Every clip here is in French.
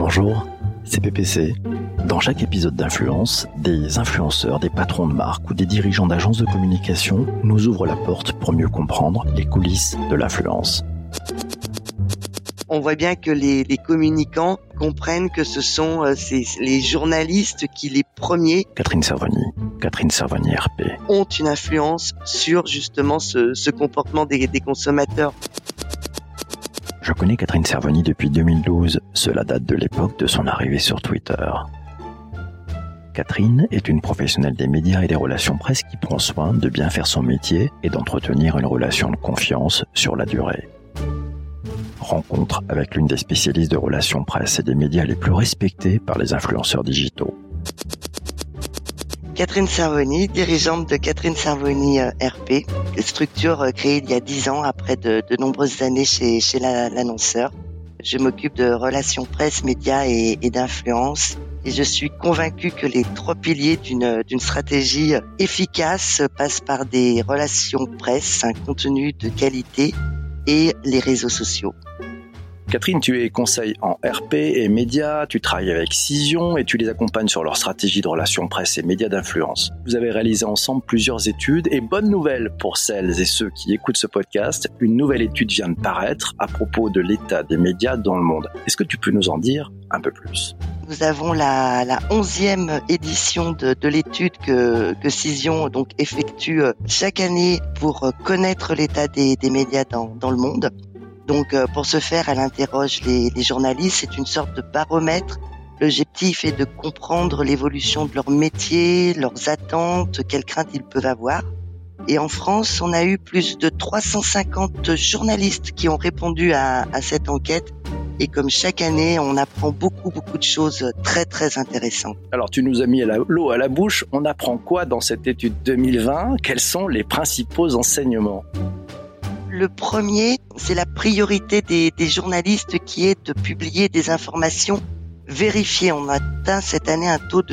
Bonjour, c'est PPC. Dans chaque épisode d'Influence, des influenceurs, des patrons de marque ou des dirigeants d'agences de communication nous ouvrent la porte pour mieux comprendre les coulisses de l'influence. On voit bien que les communicants comprennent que ce sont les journalistes qui, les premiers, Catherine Servoni RP, ont une influence sur justement ce comportement des consommateurs. Je connais Catherine Servoni depuis 2012, cela date de l'époque de son arrivée sur Twitter. Catherine est une professionnelle des médias et des relations presse qui prend soin de bien faire son métier et d'entretenir une relation de confiance sur la durée. Rencontre avec l'une des spécialistes de relations presse et des médias les plus respectés par les influenceurs digitaux. Catherine Servoni, dirigeante de Catherine Servoni RP, structure créée il y a 10 ans après de nombreuses années chez l'annonceur. Je m'occupe de relations presse, médias et d'influence. Et je suis convaincue que les 3 piliers d'une stratégie efficace passent par des relations presse, un contenu de qualité et les réseaux sociaux. Catherine, tu es conseil en RP et médias, tu travailles avec Cision et tu les accompagnes sur leur stratégie de relations presse et médias d'influence. Vous avez réalisé ensemble plusieurs études et bonne nouvelle pour celles et ceux qui écoutent ce podcast, une nouvelle étude vient de paraître à propos de l'état des médias dans le monde. Est-ce que tu peux nous en dire un peu plus ? Nous avons la 11e édition de l'étude que Cision donc effectue chaque année pour connaître l'état des médias dans le monde. Donc, pour ce faire, elle interroge les journalistes. C'est une sorte de baromètre. L'objectif est de comprendre l'évolution de leur métier, leurs attentes, quelles craintes ils peuvent avoir. Et en France, on a eu plus de 350 journalistes qui ont répondu à cette enquête. Et comme chaque année, on apprend beaucoup de choses très, très intéressantes. Alors, tu nous as mis l'eau à la bouche. On apprend quoi dans cette étude 2020 ? Quels sont les principaux enseignements ? Le premier, c'est la priorité des journalistes qui est de publier des informations vérifiées. On a atteint cette année un taux de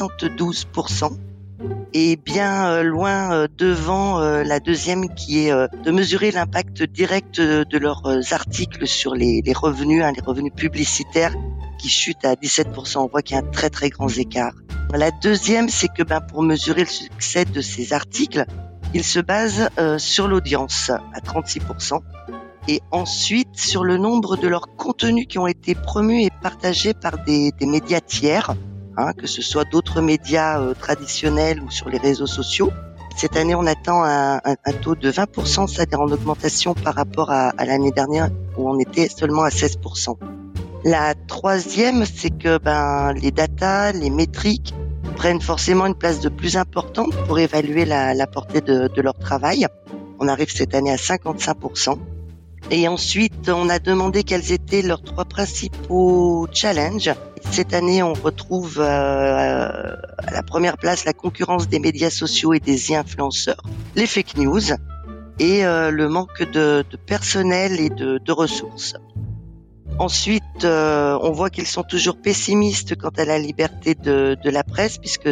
72% et bien loin devant la deuxième qui est de mesurer l'impact direct de leurs articles sur les revenus, les revenus publicitaires qui chutent à 17%. On voit qu'il y a un très très grand écart. La deuxième, c'est que pour mesurer le succès de ces articles, il se base sur l'audience à 36% et ensuite sur le nombre de leurs contenus qui ont été promus et partagés par des médias tiers, que ce soit d'autres médias traditionnels ou sur les réseaux sociaux. Cette année, on attend un taux de 20%, c'est-à-dire en augmentation par rapport à l'année dernière où on était seulement à 16%. La troisième, c'est que les datas, les métriques prennent forcément une place de plus importante pour évaluer la portée de leur travail. On arrive cette année à 55%. Et ensuite, on a demandé quels étaient leurs 3 principaux challenges. Cette année, on retrouve à la première place la concurrence des médias sociaux et des influenceurs, les fake news et le manque de personnel et de ressources. Ensuite, on voit qu'ils sont toujours pessimistes quant à la liberté de la presse, puisque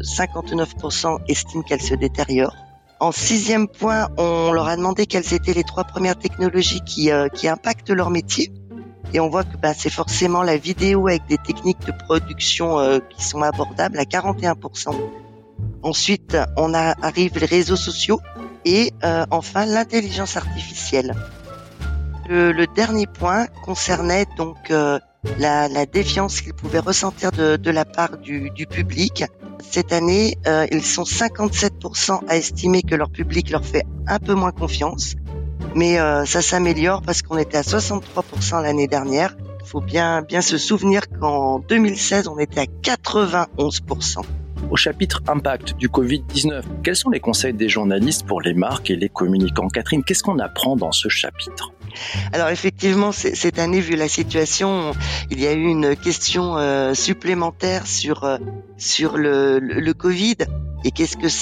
59% estiment qu'elle se détériore. En 6e point, on leur a demandé quelles étaient les 3 premières technologies qui impactent leur métier. Et on voit que c'est forcément la vidéo avec des techniques de production qui sont abordables à 41%. Ensuite, arrivent les réseaux sociaux et enfin l'intelligence artificielle. Le dernier point concernait donc la défiance qu'ils pouvaient ressentir de la part du public. Cette année, ils sont 57% à estimer que leur public leur fait un peu moins confiance. Mais ça s'améliore parce qu'on était à 63% l'année dernière. Il faut bien se souvenir qu'en 2016, on était à 91%. Au chapitre Impact du Covid-19, quels sont les conseils des journalistes pour les marques et les communicants ? Catherine, qu'est-ce qu'on apprend dans ce chapitre ? Alors effectivement, cette année, vu la situation, il y a eu une question supplémentaire sur le Covid et qu'est-ce que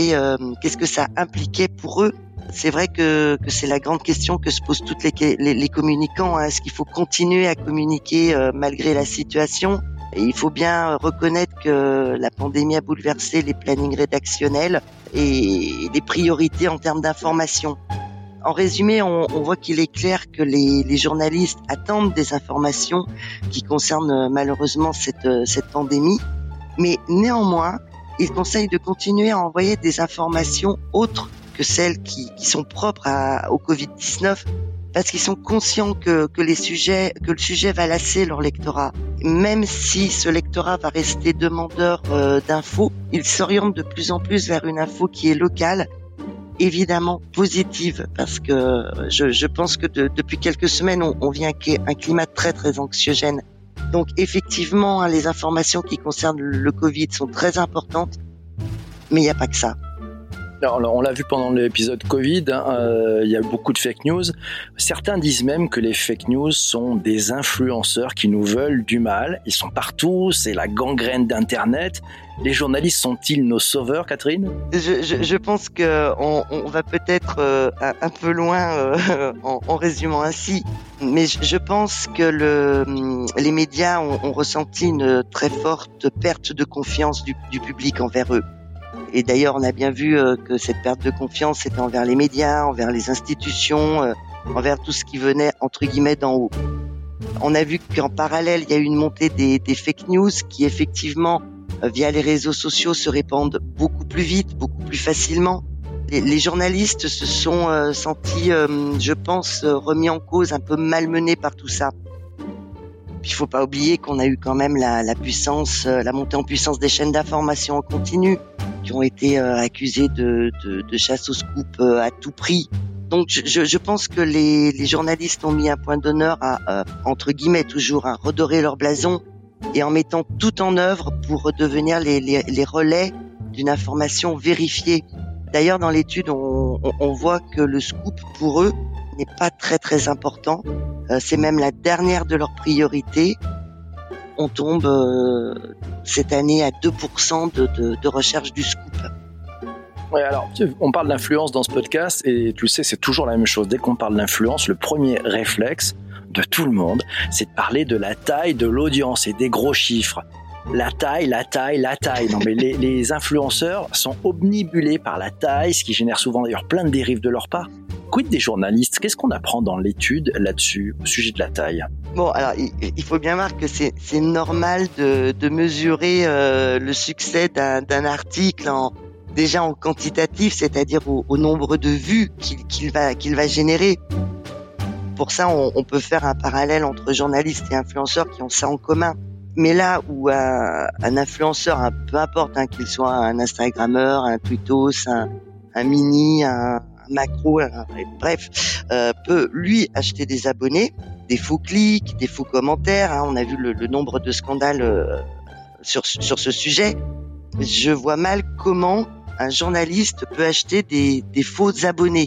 ça impliquait pour eux. C'est vrai que c'est la grande question que se posent toutes les communicants. Est-ce qu'il faut continuer à communiquer malgré la situation ? Et il faut bien reconnaître que la pandémie a bouleversé les plannings rédactionnels et les priorités en termes d'information. En résumé, on voit qu'il est clair que les journalistes attendent des informations qui concernent malheureusement cette pandémie, mais néanmoins, ils conseillent de continuer à envoyer des informations autres que celles qui sont propres au Covid-19, parce qu'ils sont conscients que le sujet va lasser leur lectorat. Même si ce lectorat va rester demandeur d'infos, il s'oriente de plus en plus vers une info qui est locale, évidemment positive, parce que je pense que depuis quelques semaines, on vit un climat très très anxiogène. Donc effectivement, les informations qui concernent le Covid sont très importantes, mais il n'y a pas que ça. Alors, on l'a vu pendant l'épisode Covid, il y a beaucoup de fake news. Certains disent même que les fake news sont des influenceurs qui nous veulent du mal. Ils sont partout, c'est la gangrène d'Internet. Les journalistes sont-ils nos sauveurs, Catherine ? Je pense qu'on va peut-être un peu loin en résumant ainsi, mais je pense que les médias ont ressenti une très forte perte de confiance du public envers eux. Et d'ailleurs, on a bien vu que cette perte de confiance était envers les médias, envers les institutions, envers tout ce qui venait, entre guillemets, d'en haut. On a vu qu'en parallèle, il y a eu une montée des fake news qui, effectivement, via les réseaux sociaux, se répandent beaucoup plus vite, beaucoup plus facilement. Les journalistes se sont sentis, je pense, remis en cause, un peu malmenés par tout ça. Puis, il faut pas oublier qu'on a eu quand même la puissance, la montée en puissance des chaînes d'information en continu, qui ont été accusés de chasse au scoop à tout prix. Donc je pense que les journalistes ont mis un point d'honneur à entre guillemets toujours à redorer leur blason et en mettant tout en œuvre pour redevenir les relais d'une information vérifiée. D'ailleurs, dans l'étude, on voit que le scoop pour eux n'est pas très très important. C'est même la dernière de leurs priorités. On tombe cette année à 2% de recherche du scoop. Ouais, alors, on parle d'influence dans ce podcast et tu le sais, c'est toujours la même chose. Dès qu'on parle d'influence, le premier réflexe de tout le monde, c'est de parler de la taille de l'audience et des gros chiffres. La taille. Non, mais les influenceurs sont obnubilés par la taille, ce qui génère souvent d'ailleurs plein de dérives de leur part. Quid des journalistes ? Qu'est-ce qu'on apprend dans l'étude là-dessus, au sujet de la taille ? Bon, alors il faut bien voir que c'est normal de mesurer le succès d'un article déjà en quantitatif, c'est-à-dire au nombre de vues qu'il va générer. Pour ça, on peut faire un parallèle entre journalistes et influenceurs qui ont ça en commun. Mais là où un influenceur, peu importe qu'il soit un Instagrammeur, un Twittos, un Mini, un macro, bref, peut lui acheter des abonnés, des faux clics, des faux commentaires. On a vu le nombre de scandales sur ce sujet. Je vois mal comment un journaliste peut acheter des faux abonnés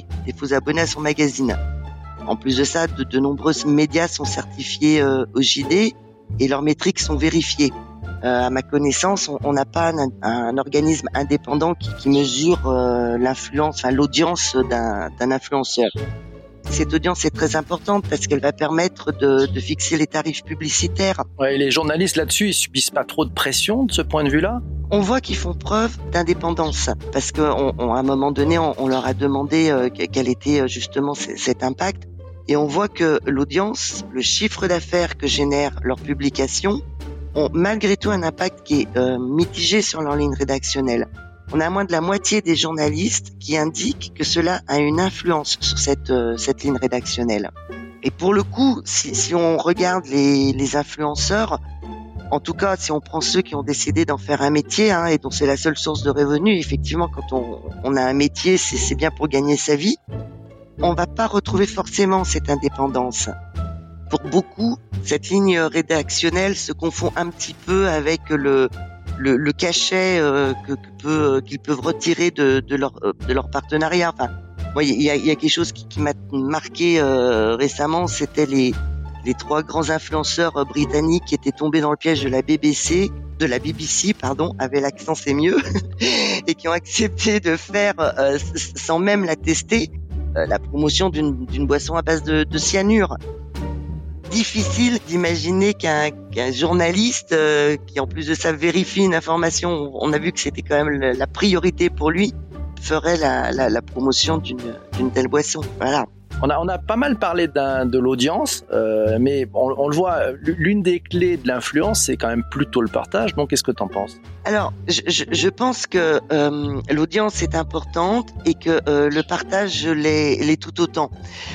à son magazine. En plus de ça, de nombreux médias sont certifiés au JD et leurs métriques sont vérifiées. À ma connaissance, on n'a pas un organisme indépendant qui mesure l'influence, l'audience d'un influenceur. Cette audience est très importante parce qu'elle va permettre de fixer les tarifs publicitaires. Ouais, et les journalistes là-dessus, ils subissent pas trop de pression de ce point de vue-là ? On voit qu'ils font preuve d'indépendance parce qu'à un moment donné, on leur a demandé quel était justement cet impact. Et on voit que l'audience, le chiffre d'affaires que génèrent leurs publications, ont malgré tout un impact qui est mitigé sur leur ligne rédactionnelle. On a moins de la moitié des journalistes qui indiquent que cela a une influence sur cette ligne rédactionnelle. Et pour le coup, si on regarde les influenceurs, en tout cas, si on prend ceux qui ont décidé d'en faire un métier et dont c'est la seule source de revenus, effectivement, quand on a un métier, c'est bien pour gagner sa vie. On va pas retrouver forcément cette indépendance. Pour beaucoup, cette ligne rédactionnelle se confond un petit peu avec le cachet qu'ils peuvent retirer de leur partenariat. Enfin, moi, il y a quelque chose qui m'a marqué récemment, c'était les 3 grands influenceurs britanniques qui étaient tombés dans le piège de la BBC, avec l'accent c'est mieux, et qui ont accepté de faire, sans même la tester, la promotion d'une boisson à base de cyanure. Difficile d'imaginer qu'un journaliste qui en plus de ça vérifie une information, on a vu que c'était quand même la priorité pour lui, ferait la promotion d'une telle boisson. Voilà. On a pas mal parlé de l'audience, mais on le voit, l'une des clés de l'influence, c'est quand même plutôt le partage. Donc, qu'est-ce que tu en penses? Alors, je pense que l'audience est importante et que le partage l'est tout autant.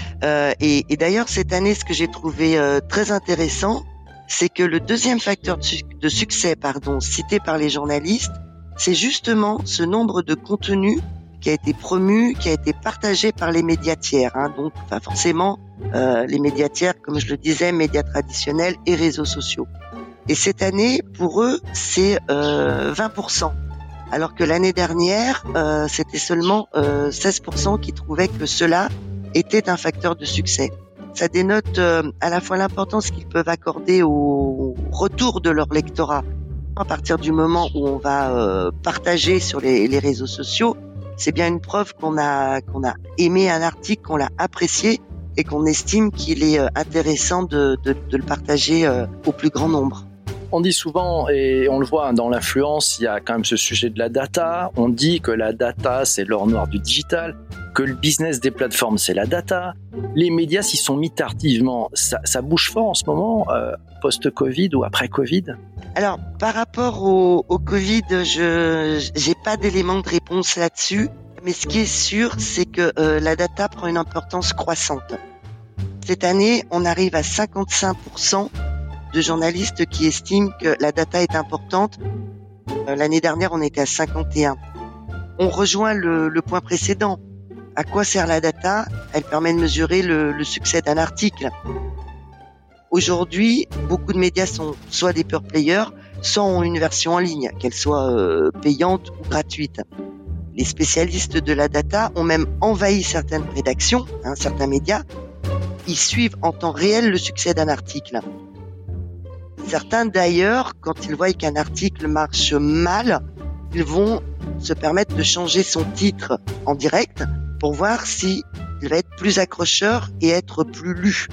Et d'ailleurs, cette année, ce que j'ai trouvé très intéressant, c'est que le deuxième facteur de succès, cité par les journalistes, c'est justement ce nombre de contenus qui a été promu, qui a été partagé par les médias tiers. Donc, forcément, les médias tiers, comme je le disais, médias traditionnels et réseaux sociaux. Et cette année, pour eux, c'est 20%. Alors que l'année dernière, c'était seulement 16% qui trouvaient que cela était un facteur de succès. Ça dénote à la fois l'importance qu'ils peuvent accorder au retour de leur lectorat. À partir du moment où on va partager sur les réseaux sociaux, c'est bien une preuve qu'on a aimé un article, qu'on l'a apprécié et qu'on estime qu'il est intéressant de le partager au plus grand nombre. On dit souvent, et on le voit dans l'influence, il y a quand même ce sujet de la data. On dit que la data, c'est l'or noir du digital, que le business des plateformes, c'est la data. Les médias s'y sont mis tardivement. Ça bouge fort en ce moment, post-Covid ou après Covid? Alors, par rapport au Covid, j'ai pas d'éléments de réponse là-dessus. Mais ce qui est sûr, c'est que la data prend une importance croissante. Cette année, on arrive à 55% de journalistes qui estiment que la data est importante. L'année dernière, on était à 51. On rejoint le point précédent. À quoi sert la data? Elle permet de mesurer le succès d'un article. Aujourd'hui, beaucoup de médias sont soit des pure players, soit ont une version en ligne, qu'elle soit payante ou gratuite. Les spécialistes de la data ont même envahi certaines rédactions, certains médias. Ils suivent en temps réel le succès d'un article. Certains d'ailleurs, quand ils voient qu'un article marche mal, ils vont se permettre de changer son titre en direct pour voir s'il va être plus accrocheur et être plus lu.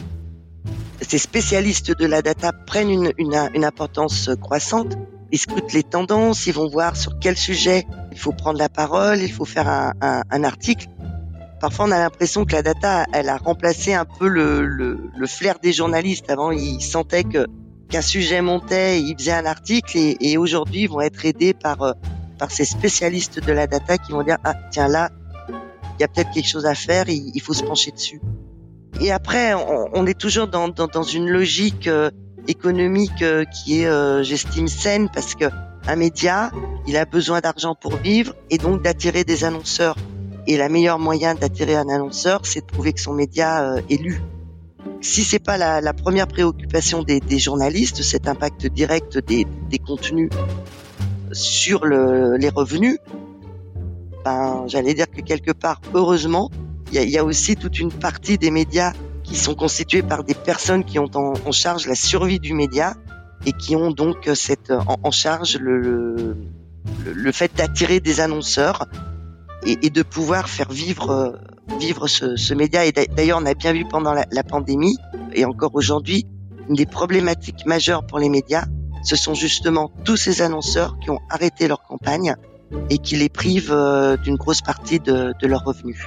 Ces spécialistes de la data prennent une importance croissante. Ils scrutent les tendances, ils vont voir sur quel sujet il faut prendre la parole, il faut faire un article. Parfois, on a l'impression que la data, elle a remplacé un peu le flair des journalistes. Avant, ils sentaient qu'un sujet montait, ils faisaient un article et aujourd'hui, ils vont être aidés par ces spécialistes de la data qui vont dire « Ah, tiens, là, il y a peut-être quelque chose à faire, il faut se pencher dessus. » Et après, on est toujours dans une logique économique qui est, j'estime, saine, parce que un média, il a besoin d'argent pour vivre et donc d'attirer des annonceurs. Et la meilleure moyen d'attirer un annonceur, c'est de prouver que son média est lu. Si c'est pas la première préoccupation des journalistes, cet impact direct des contenus sur les revenus, j'allais dire que quelque part, heureusement, il y a aussi toute une partie des médias qui sont constitués par des personnes qui ont en charge la survie du média et qui ont donc en charge le fait d'attirer des annonceurs et de pouvoir faire vivre ce média. Et d'ailleurs, on a bien vu pendant la pandémie et encore aujourd'hui, une des problématiques majeures pour les médias, ce sont justement tous ces annonceurs qui ont arrêté leur campagne et qui les privent d'une grosse partie de leurs revenus.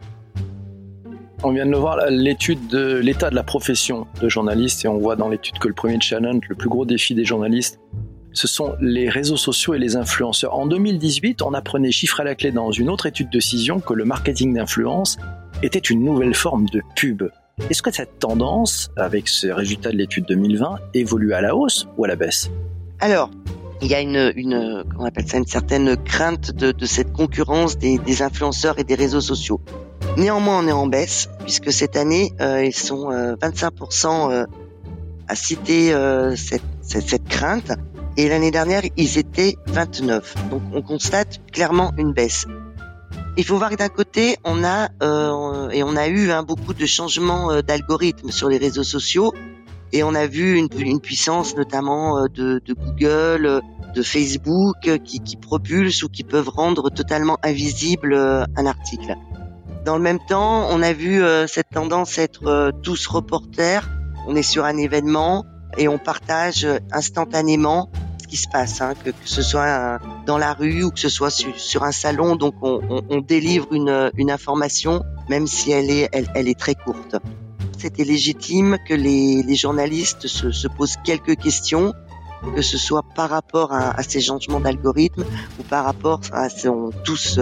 On vient de le voir, l'étude de l'état de la profession de journaliste, et on voit dans l'étude que le premier challenge, le plus gros défi des journalistes, ce sont les réseaux sociaux et les influenceurs. En 2018, on apprenait chiffre à la clé dans une autre étude de Cision que le marketing d'influence était une nouvelle forme de pub. Est-ce que cette tendance, avec ces résultats de l'étude 2020, évolue à la hausse ou à la baisse? Alors, il y a comment on appelle ça, une certaine crainte de cette concurrence des influenceurs et des réseaux sociaux. Néanmoins, on est en baisse, puisque cette année, ils sont 25% à citer cette crainte, et l'année dernière, ils étaient 29%. Donc, on constate clairement une baisse. Il faut voir que d'un côté, on a eu beaucoup de changements d'algorithmes sur les réseaux sociaux, et on a vu une puissance notamment de Google, de Facebook, qui propulsent ou qui peuvent rendre totalement invisible un article. Dans le même temps, on a vu cette tendance à être tous reporters. On est sur un événement et on partage instantanément ce ce qui se passe, hein, que ce soit dans la rue ou que ce soit sur un salon. Donc on délivre une information, même si elle est très courte. C'était légitime que les journalistes se posent quelques questions, que ce soit par rapport à ces changements d'algorithme ou par rapport à tous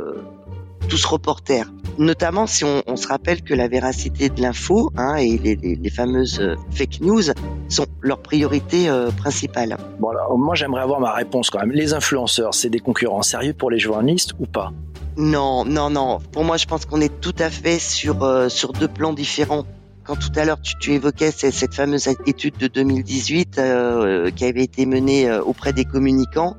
reporters. Notamment si on se rappelle que la véracité de l'info, hein, et les fameuses fake news sont leur priorité principale. Bon, alors, moi j'aimerais avoir ma réponse quand même. Les influenceurs, c'est des concurrents sérieux pour les journalistes ou pas? Non. Pour moi, je pense qu'on est tout à fait sur deux plans différents. Quand tout à l'heure tu évoquais cette fameuse étude de 2018 qui avait été menée auprès des communicants,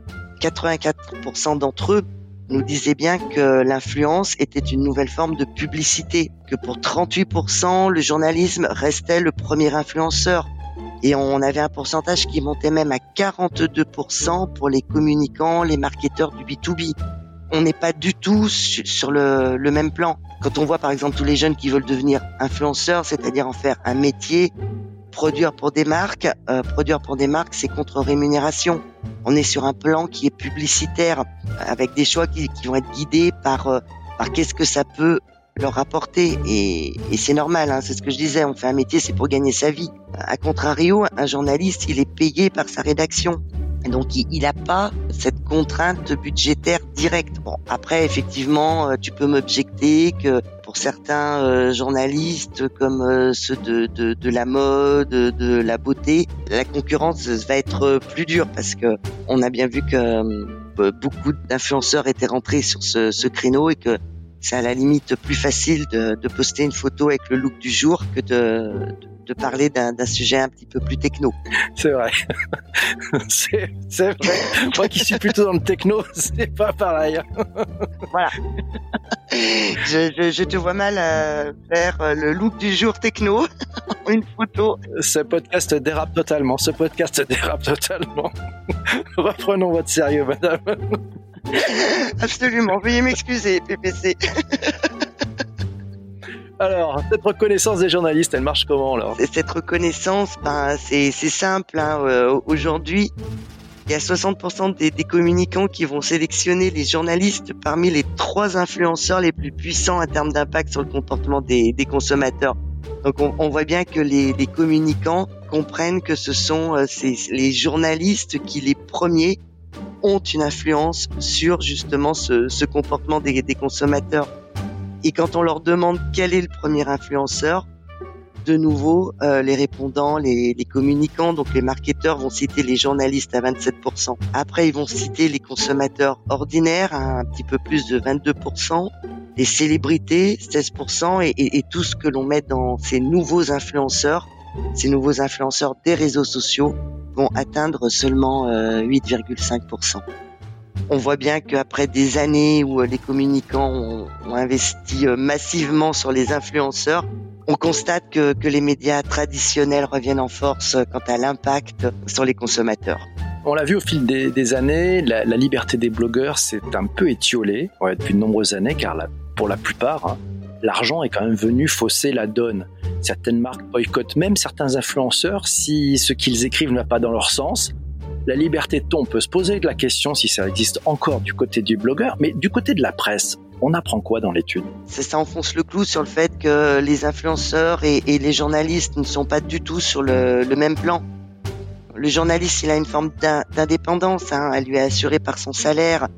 84% d'entre eux nous disaient bien que l'influence était une nouvelle forme de publicité, que pour 38%, le journalisme restait le premier influenceur. Et on avait un pourcentage qui montait même à 42% pour les communicants, les marketeurs du B2B. On n'est pas du tout sur le même plan. Quand on voit par exemple tous les jeunes qui veulent devenir influenceurs, c'est-à-dire en faire un métier, produire pour des marques, c'est contre rémunération. On est sur un plan qui est publicitaire, avec des choix qui vont être guidés par qu'est-ce que ça peut leur rapporter. Et c'est normal, hein, c'est ce que je disais, on fait un métier, c'est pour gagner sa vie. A contrario, un journaliste, il est payé par sa rédaction. Donc il n'a pas cette contrainte budgétaire directe. Bon, après effectivement, tu peux m'objecter que pour certains journalistes comme ceux de la mode, de la beauté, la concurrence va être plus dure parce que on a bien vu que beaucoup d'influenceurs étaient rentrés sur ce créneau et que c'est à la limite plus facile de poster une photo avec le look du jour que de parler d'un sujet un petit peu plus techno. C'est vrai. c'est vrai. Moi qui suis plutôt dans le techno, c'est pas pareil. Voilà. Je te vois mal faire le look du jour techno, une photo. Ce podcast dérape totalement. Reprenons votre sérieux, madame. Absolument. Veuillez m'excuser, PPC. Alors, cette reconnaissance des journalistes, elle marche comment alors? Cette reconnaissance, c'est simple. Hein. Aujourd'hui, il y a 60% des communicants qui vont sélectionner les journalistes parmi les 3 influenceurs les plus puissants en termes d'impact sur le comportement des consommateurs. Donc on voit bien que les communicants comprennent que ce sont les journalistes qui les premiers ont une influence sur justement ce comportement des consommateurs. Et quand on leur demande quel est le premier influenceur, de nouveau, les répondants, les communicants, donc les marketeurs vont citer les journalistes à 27%. Après, ils vont citer les consommateurs ordinaires à un petit peu plus de 22%, les célébrités 16% et tout ce que l'on met dans ces nouveaux influenceurs des réseaux sociaux vont atteindre seulement 8,5%. On voit bien qu'après des années où les communicants ont investi massivement sur les influenceurs, on constate que les médias traditionnels reviennent en force quant à l'impact sur les consommateurs. On l'a vu au fil des années, la liberté des blogueurs s'est un peu étiolée depuis de nombreuses années, car pour la plupart, l'argent est quand même venu fausser la donne. Certaines marques boycottent même certains influenceurs si ce qu'ils écrivent ne va pas dans leur sens. La liberté de ton, on peut se poser la question si ça existe encore du côté du blogueur, mais du côté de la presse, on apprend quoi dans l'étude? Ça enfonce le clou sur le fait que les influenceurs et les journalistes ne sont pas du tout sur le même plan. Le journaliste, il a une forme d'indépendance, hein, elle lui est assurée par son salaire.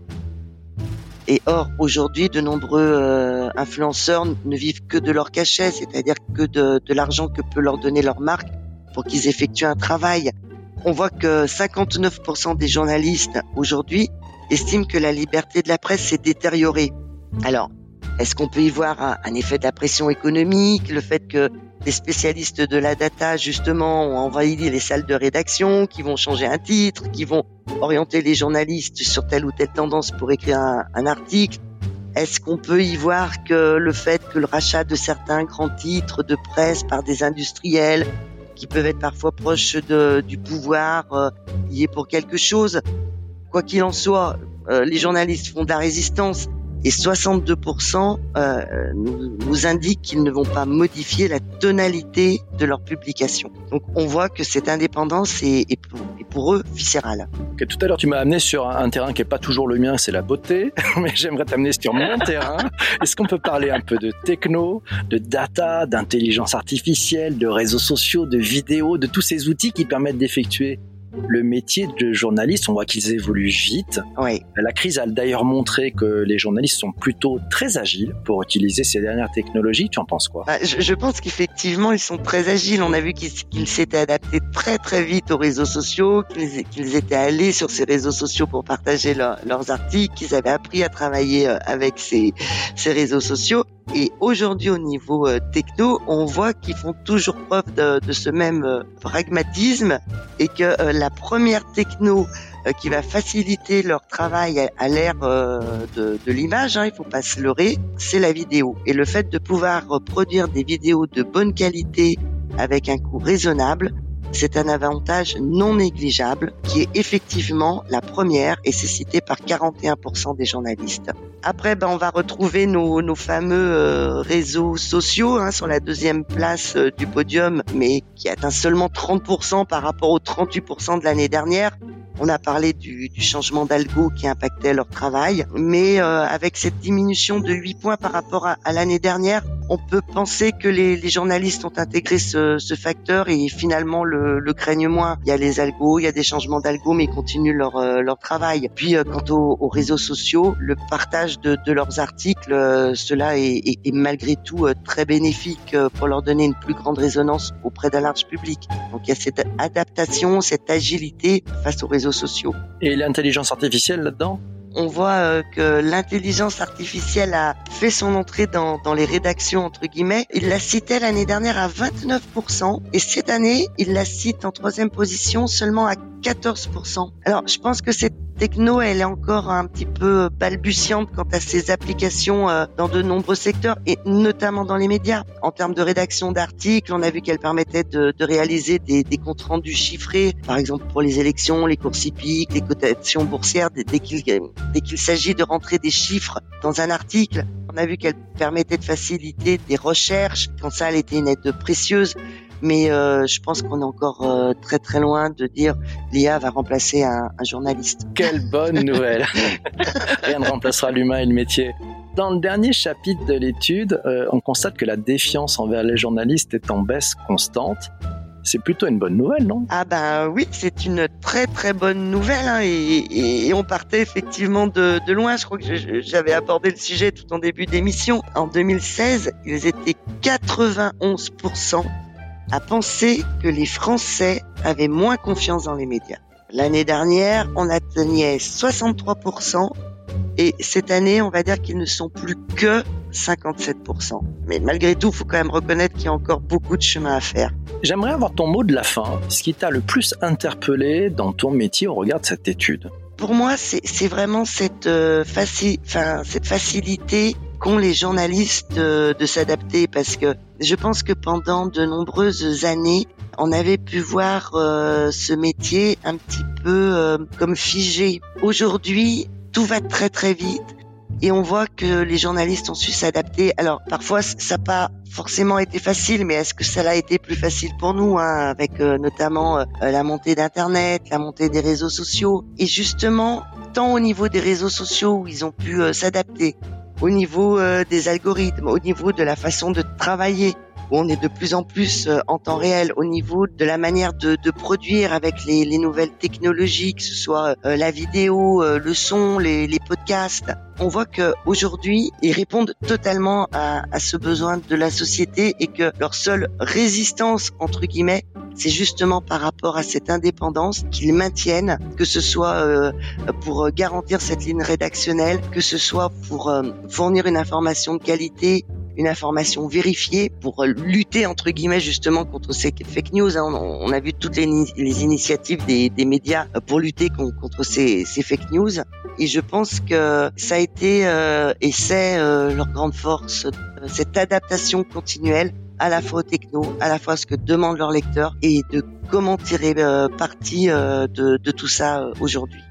Et or, aujourd'hui, de nombreux influenceurs ne vivent que de leur cachet, c'est-à-dire que de l'argent que peut leur donner leur marque pour qu'ils effectuent un travail. On voit que 59% des journalistes aujourd'hui estiment que la liberté de la presse s'est détériorée. Alors, est-ce qu'on peut y voir un effet de la pression économique, le fait que les spécialistes de la data, justement, ont envahi les salles de rédaction, qui vont changer un titre, qui vont orienter les journalistes sur telle ou telle tendance pour écrire un article? Est-ce qu'on peut y voir que le fait que le rachat de certains grands titres de presse par des industriels qui peuvent être parfois proches du pouvoir, y est pour quelque chose? Quoi qu'il en soit, les journalistes font de la résistance et 62% nous indiquent qu'ils ne vont pas modifier la tonalité de leur publication. Donc on voit que cette indépendance est pour eux viscérale. Okay, tout à l'heure, tu m'as amené sur un terrain qui n'est pas toujours le mien, c'est la beauté, mais j'aimerais t'amener sur mon terrain. Est-ce qu'on peut parler un peu de techno, de data, d'intelligence artificielle, de réseaux sociaux, de vidéos, de tous ces outils qui permettent d'effectuer le métier de journaliste? On voit qu'ils évoluent vite. Oui. La crise a d'ailleurs montré que les journalistes sont plutôt très agiles pour utiliser ces dernières technologies. Tu en penses quoi? Je pense qu'effectivement, ils sont très agiles. On a vu qu'ils s'étaient adaptés très très vite aux réseaux sociaux, qu'ils étaient allés sur ces réseaux sociaux pour partager leurs articles, qu'ils avaient appris à travailler avec ces réseaux sociaux. Et aujourd'hui, au niveau techno, on voit qu'ils font toujours preuve de ce même pragmatisme et que la première techno qui va faciliter leur travail à l'ère de l'image, il faut pas se leurrer, c'est la vidéo. Et le fait de pouvoir produire des vidéos de bonne qualité avec un coût raisonnable, c'est un avantage non négligeable qui est effectivement la première et c'est cité par 41% des journalistes. Après, on va retrouver nos fameux réseaux sociaux sur la deuxième place du podium, mais qui atteint seulement 30% par rapport aux 38% de l'année dernière. On a parlé du changement d'algo qui impactait leur travail, mais avec cette diminution de 8 points par rapport à l'année dernière, on peut penser que les journalistes ont intégré ce facteur et finalement le craignent moins. Il y a les algos, il y a des changements d'algo, mais ils continuent leur travail. Puis quant aux réseaux sociaux, le partage de leurs articles, cela est malgré tout très bénéfique pour leur donner une plus grande résonance auprès d'un large public. Donc il y a cette adaptation, cette agilité face aux réseaux sociaux. Et l'intelligence artificielle là-dedans? On voit que l'intelligence artificielle a fait son entrée dans les rédactions, entre guillemets. Il la citait l'année dernière à 29% et cette année, il la cite en troisième position seulement à 14%. Alors, je pense que cette techno, elle est encore un petit peu balbutiante quant à ses applications dans de nombreux secteurs et notamment dans les médias. En termes de rédaction d'articles, on a vu qu'elle permettait de réaliser des comptes rendus chiffrés, par exemple pour les élections, les courses hippiques, les cotations boursières, dès qu'il s'agit de rentrer des chiffres dans un article. On a vu qu'elle permettait de faciliter des recherches. Quand ça, elle était une aide précieuse. Mais je pense qu'on est encore très très loin de dire l'IA va remplacer un journaliste. Quelle bonne nouvelle. Rien ne remplacera l'humain et le métier. Dans le dernier chapitre de l'étude, on constate que la défiance envers les journalistes est en baisse constante. C'est plutôt une bonne nouvelle, non? Oui, c'est une très très bonne nouvelle et on partait effectivement de loin. Je crois que j'avais abordé le sujet tout en début d'émission. En 2016, ils étaient 91% à penser que les Français avaient moins confiance dans les médias. L'année dernière, on atteignait 63% et cette année, on va dire qu'ils ne sont plus que 57%. Mais malgré tout, il faut quand même reconnaître qu'il y a encore beaucoup de chemin à faire. J'aimerais avoir ton mot de la fin. Ce qui t'a le plus interpellé dans ton métier au regard de cette étude? Pour moi, c'est vraiment cette facilité qu'ont les journalistes de s'adapter parce que je pense que pendant de nombreuses années, on avait pu voir ce métier un petit peu comme figé. Aujourd'hui, tout va très très vite et on voit que les journalistes ont su s'adapter. Alors parfois, ça n'a pas forcément été facile, mais est-ce que ça l'a été plus facile pour nous avec notamment la montée d'Internet, la montée des réseaux sociaux et justement, tant au niveau des réseaux sociaux où ils ont pu s'adapter, au niveau des algorithmes, au niveau de la façon de travailler, où on est de plus en plus en temps réel, au niveau de la manière de produire avec les nouvelles technologies, que ce soit la vidéo, le son, les podcasts. On voit que aujourd'hui, ils répondent totalement à ce besoin de la société et que leur seule résistance, entre guillemets, c'est justement par rapport à cette indépendance qu'ils maintiennent, que ce soit pour garantir cette ligne rédactionnelle, que ce soit pour fournir une information de qualité, une information vérifiée pour lutter entre guillemets justement contre ces fake news. On a vu toutes les initiatives des médias pour lutter contre ces fake news. Et je pense que ça a été et c'est leur grande force, cette adaptation continuelle à la fois aux techno, à la fois à ce que demandent leurs lecteurs et de comment tirer parti de tout ça aujourd'hui.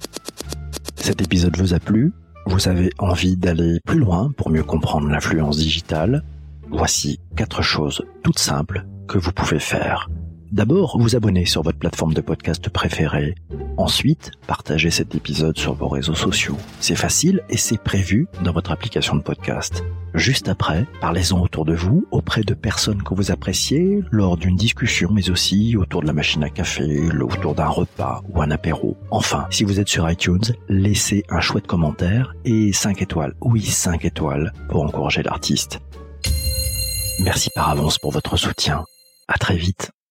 Cet épisode vous a plu? Vous avez envie d'aller plus loin pour mieux comprendre l'influence digitale? Voici 4 choses toutes simples que vous pouvez faire. D'abord, vous abonner sur votre plateforme de podcast préférée. Ensuite, partagez cet épisode sur vos réseaux sociaux. C'est facile et c'est prévu dans votre application de podcast. Juste après, parlez-en autour de vous, auprès de personnes que vous appréciez, lors d'une discussion, mais aussi autour de la machine à café, autour d'un repas ou un apéro. Enfin, si vous êtes sur iTunes, laissez un chouette commentaire et 5 étoiles. Oui, 5 étoiles pour encourager l'artiste. Merci par avance pour votre soutien. À très vite.